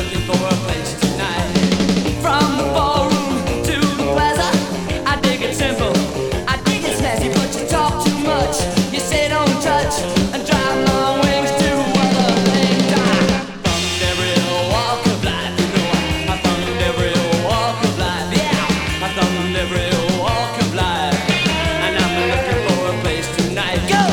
looking for a place tonight. From the ballroom to the plaza, I dig it simple, I dig it snazzy, but you talk too much. You say don't touch and drive my wings to other things. I thumbed every walk of life, you know. I thumbed every walk of life, yeah. I thumbed every walk of life, and I'm looking for a place tonight. Go!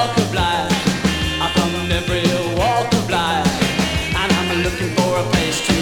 Looking for a place to